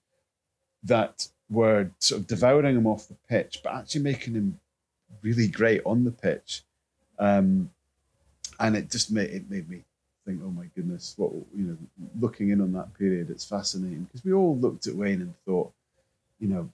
that were sort of devouring him off the pitch, but actually making him really great on the pitch. Um, and it just made it made me think, oh my goodness, what, you know, looking in on that period, it's fascinating because we all looked at Wayne and thought, you know,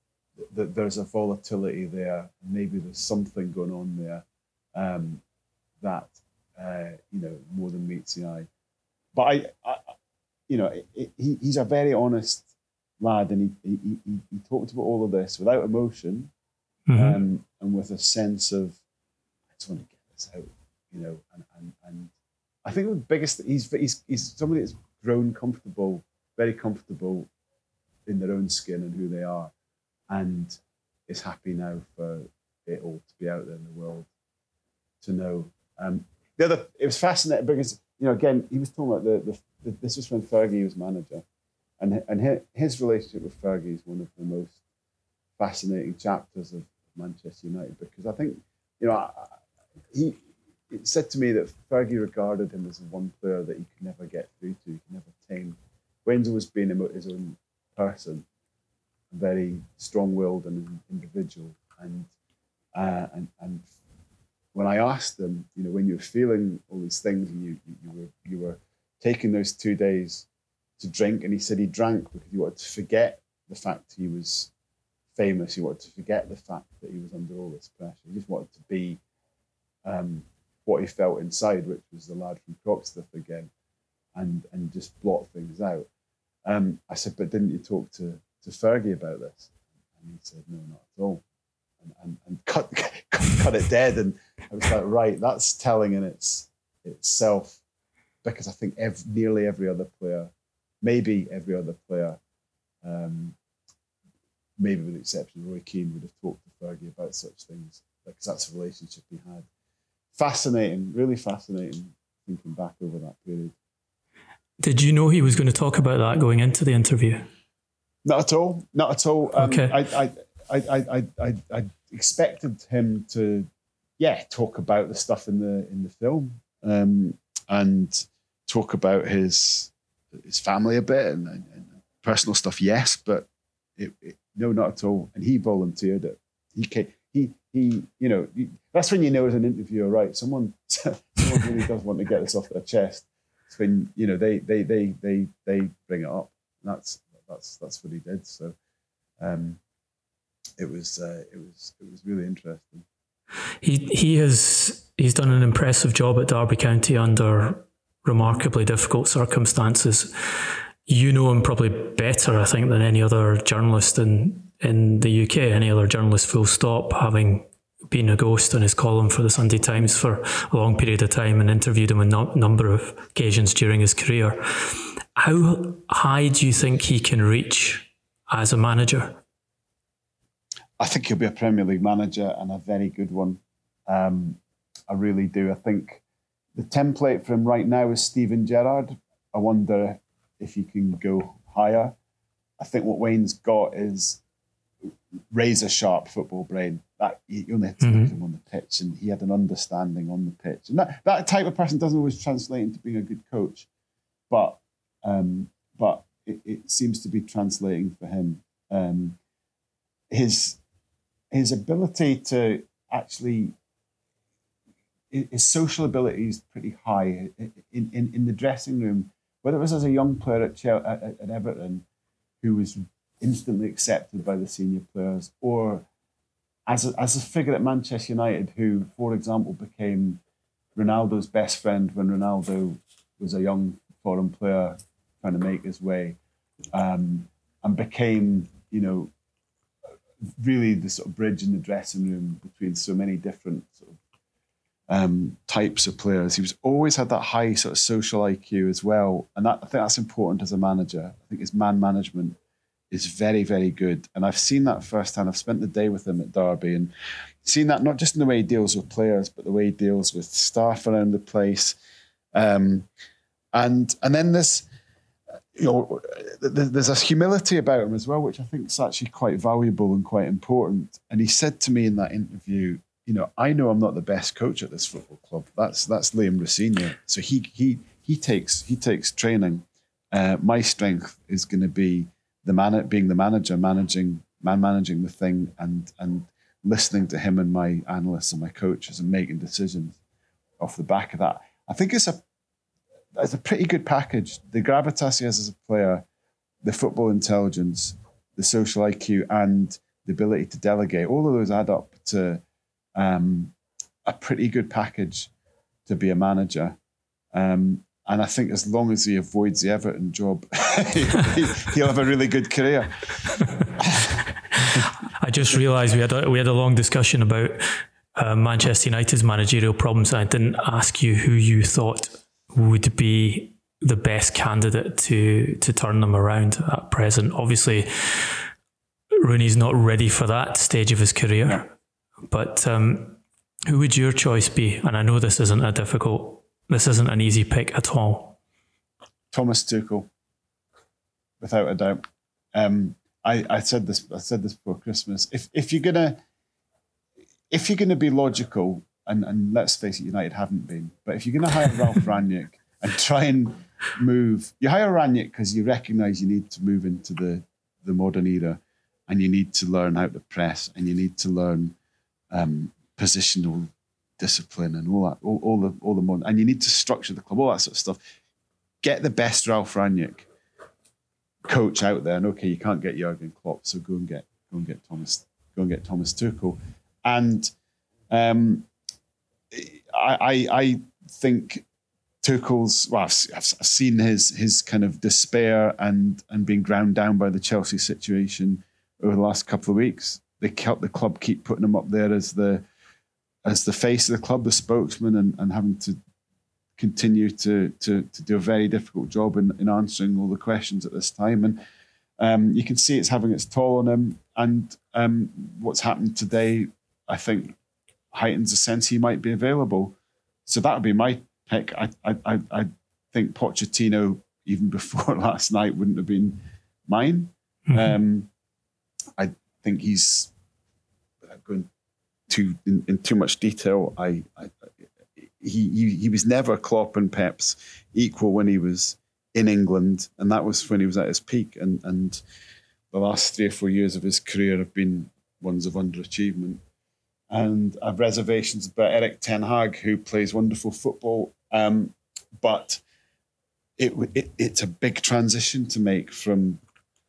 that there's a volatility there. Maybe there's something going on there um, that uh, you know more than meets the eye. But I, I you know, it, it, he, he's a very honest lad, and he, he he he talked about all of this without emotion, mm-hmm. um, and with a sense of I just want to get this out, you know. And and, and I think the biggest he's he's he's somebody that's grown comfortable, very comfortable in their own skin and who they are. And is happy now for it all to be out there in the world to know. Um, the other, it was fascinating because, you know, again, he was talking about the, the, the this was when Fergie was manager, and and his relationship with Fergie is one of the most fascinating chapters of Manchester United, because I think, you know, I, he it said to me that Fergie regarded him as one player that he could never get through to, he could never tame. Wayne's always been his own person. Very strong-willed and an individual, and uh, and and when I asked them, you know, when you were feeling all these things and you you were you were taking those two days to drink, and he said he drank because he wanted to forget the fact he was famous. He wanted to forget the fact that he was under all this pressure. He just wanted to be um, what he felt inside, which was the lad from Croxteth again, and and just blot things out. Um, I said, but didn't you talk to, to Fergie about this? And he said, no, not at all. And, and, and cut, cut it dead. And I was like, right, that's telling in its itself, because I think every, nearly every other player, maybe every other player, um, maybe with the exception of Roy Keane, would have talked to Fergie about such things, because that's a relationship he had. Fascinating, really fascinating, thinking back over that period. Did you know he was going to talk about that going into the interview? Not at all. Not at all. Um, okay. I, I, I, I, I, I expected him to, yeah, talk about the stuff in the in the film, um, and talk about his his family a bit and, and, and personal stuff. Yes, but it, it, no, not at all. And he volunteered it. He came, he he. You know, that's when you know as an interviewer, right? Someone someone really does want to get this off their chest. It's when, you know, they they they they they bring it up. And that's that's that's what he did. So um, it was uh, it was it was really interesting. He he has he's done an impressive job at Derby County under remarkably difficult circumstances. You know him probably better, I think, than any other journalist in in the U K, any other journalist, full stop, having been a ghost on his column for the Sunday Times for a long period of time and interviewed him on a no- number of occasions during his career. How high do you think he can reach as a manager? I think he'll be a Premier League manager, and a very good one. Um, I really do. I think the template for him right now is Steven Gerrard. I wonder if he can go higher. I think what Wayne's got is razor sharp football brain. That you only had to mm-hmm. look at him on the pitch, and he had an understanding on the pitch. And that, that type of person doesn't always translate into being a good coach, but um, but it, it seems to be translating for him. Um, his his ability to actually, his social ability is pretty high in in, in the dressing room. Whether it was as a young player at, Chel- at, at Everton, who was instantly accepted by the senior players, or as a, as a figure at Manchester United who, for example, became Ronaldo's best friend when Ronaldo was a young foreign player trying to make his way, um, and became, you know, really the sort of bridge in the dressing room between so many different sort of um, types of players. He was always had that high sort of social I Q as well, and that, I think that's important as a manager. I think his man management is very, very good. And I've seen that firsthand. I've spent the day with him at Derby and seen that not just in the way he deals with players, but the way he deals with staff around the place. Um, and and then there's, you know, there's a humility about him as well, which I think is actually quite valuable and quite important. And he said to me in that interview, you know, I know I'm not the best coach at this football club. That's that's Liam Rosenior. So he he he takes he takes training. Uh, my strength is going to be the man, being the manager, managing, man managing the thing, and and listening to him and my analysts and my coaches and making decisions off the back of that. I think it's a it's a pretty good package. The gravitas he has as a player, the football intelligence, the social I Q, and the ability to delegate. All of those add up to um, a pretty good package to be a manager. Um, And I think as long as he avoids the Everton job, he'll have a really good career. I just realised we had a, we had a long discussion about uh, Manchester United's managerial problems, and I didn't ask you who you thought would be the best candidate to to turn them around at present. Obviously, Rooney's not ready for that stage of his career, No. but um, who would your choice be? And I know this isn't a difficult. This isn't an easy pick at all. Thomas Tuchel, without a doubt. Um, I, I said this. I said this before Christmas. If if you're gonna if you're gonna be logical, and, and let's face it, United haven't been. But if you're gonna hire Ralph Rangnick and try and move, you hire Rangnick because you recognise you need to move into the the modern era, and you need to learn how to press, and you need to learn um, positional discipline and all that, all, all the all the modern, and you need to structure the club, all that sort of stuff. Get the best Ralph Rangnick coach out there, and okay, you can't get Jurgen Klopp, so go and get go and get Thomas, go and get Thomas Tuchel, and um, I, I, I think Tuchel's, well, I've, I've seen his his kind of despair and and being ground down by the Chelsea situation over the last couple of weeks. They kept the club keep putting him up there as the as the face of the club, the spokesman, and, and having to continue to, to to do a very difficult job in, in answering all the questions at this time. And um, you can see it's having its toll on him. And um, what's happened today, I think, heightens the sense he might be available. So that would be my pick. I I I think Pochettino, even before last night, wouldn't have been mine. Mm-hmm. Um, I think he's, without going too in, in too much detail, I, I he, he he was never Klopp and Pep's equal when he was in England, and that was when he was at his peak. And and the last three or four years of his career have been ones of underachievement. And I have reservations about Erik ten Hag, who plays wonderful football, um, but it, it it's a big transition to make from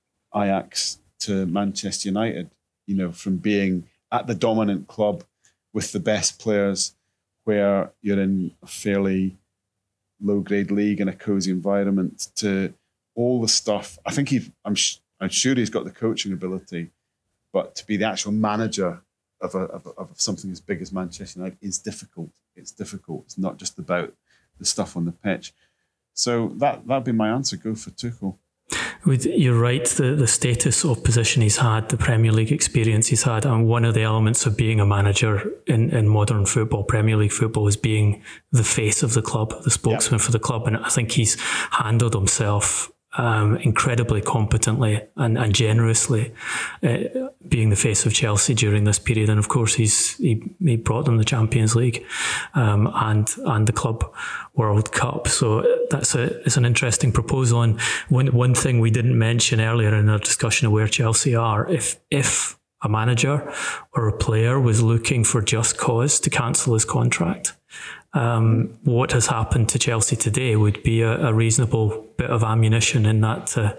Ajax to Manchester United. You know, from being at the dominant club with the best players, where you're in a fairly low-grade league in a cosy environment, to all the stuff. I think he, I'm sh- I'm sure he's got the coaching ability, but to be the actual manager Of, a, of, a, of something as big as Manchester United is difficult. It's difficult. It's not just about the stuff on the pitch. So that that'd be my answer. Go for Tuchel. With, you're right. The the status of position he's had, the Premier League experience he's had, and one of the elements of being a manager in, in modern football, Premier League football, is being the face of the club, the spokesman yep. for the club. And I think he's handled himself Um, incredibly competently and, and generously, uh, being the face of Chelsea during this period. And of course, he's he, he brought them the Champions League um, and and the Club World Cup. So that's a it's an interesting proposal. And one one thing we didn't mention earlier in our discussion of where Chelsea are, if if a manager or a player was looking for just cause to cancel his contract, Um, what has happened to Chelsea today would be a, a reasonable bit of ammunition in that uh,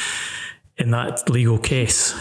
in that legal case.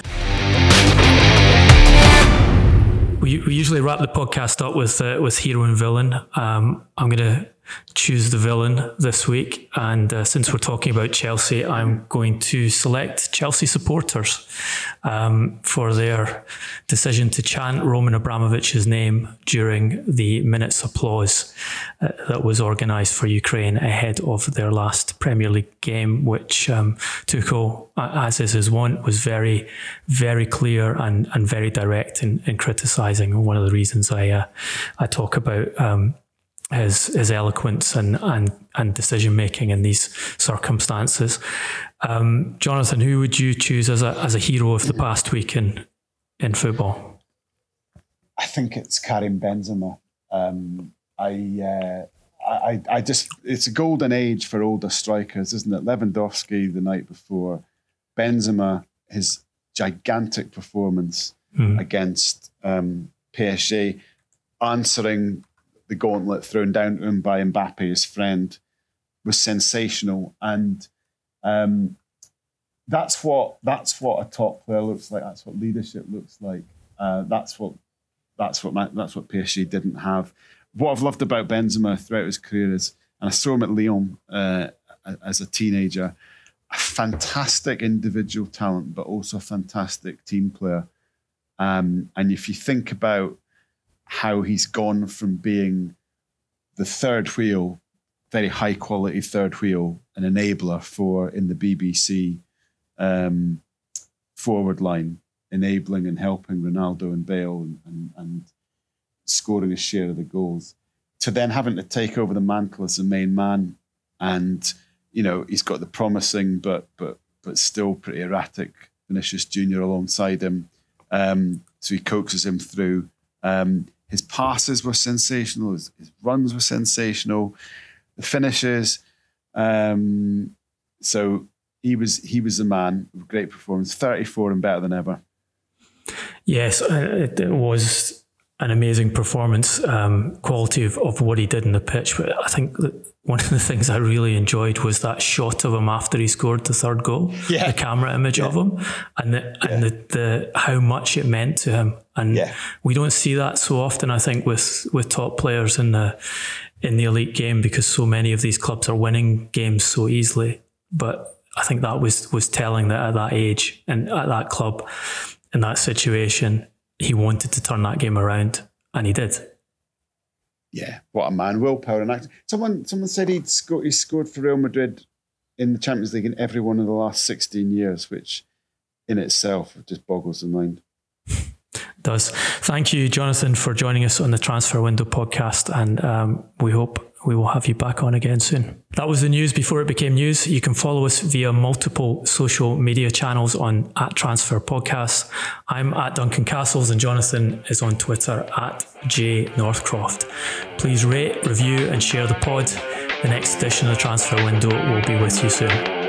We, we usually wrap the podcast up with uh, with hero and villain. Um, I'm going to choose the villain this week, and uh, since we're talking about Chelsea, I'm going to select Chelsea supporters um, for their decision to chant Roman Abramovich's name during the minute's applause uh, that was organised for Ukraine ahead of their last Premier League game, which um, Tuchel, as is his wont, was very, very clear and, and very direct in, in criticising. One of the reasons I uh, I talk about um, his his eloquence and and, and decision making in these circumstances. Um, Jonathan, who would you choose as a as a hero of the past week in in football? I think it's Karim Benzema. Um, I, uh, I I just it's a golden age for older strikers, isn't it? Lewandowski the night before, Benzema, his gigantic performance mm. against um, P S G, answering the gauntlet thrown down to him by Mbappe, his friend, was sensational. And um, that's what that's what a top player looks like. That's what leadership looks like. Uh, that's what that's what that's what P S G didn't have. What I've loved about Benzema throughout his career is, and I saw him at Lyon uh, as a teenager, a fantastic individual talent, but also a fantastic team player. Um, and if you think about how he's gone from being the third wheel, very high quality third wheel, an enabler for in the B B C um, forward line, enabling and helping Ronaldo and Bale and, and, and scoring a share of the goals, to then having to take over the mantle as the main man. And, you know, he's got the promising but but but still pretty erratic Vinicius Junior alongside him. Um, so he coaxes him through. Um, his passes were sensational. His, his runs were sensational. The finishes. Um, so he was he was the man with great performance. thirty-four and better than ever. Yes, it, it was an amazing performance, um, quality of, of what he did in the pitch. But I think that one of the things I really enjoyed was that shot of him after he scored the third goal, yeah. the camera image yeah. of him, and the, yeah. and the, the how much it meant to him. And yeah. we don't see that so often, I think, with with top players in the in the elite game, because so many of these clubs are winning games so easily. But I think that was was telling that at that age and at that club, in that situation, he wanted to turn that game around, and he did. Yeah, what a man. Willpower and action. Someone someone said he'd sco- he scored for Real Madrid in the Champions League in every one of the last sixteen years, which in itself just boggles the mind. Does. Thank you, Jonathan, for joining us on the Transfer Window podcast, and um, we hope we will have you back on again soon. That was the news before it became news. You can follow us via multiple social media channels on at Transfer Podcasts. I'm at Duncan Castles, and Jonathan is on Twitter at J Northcroft. Please rate, review and share the pod. The next edition of the Transfer Window will be with you soon.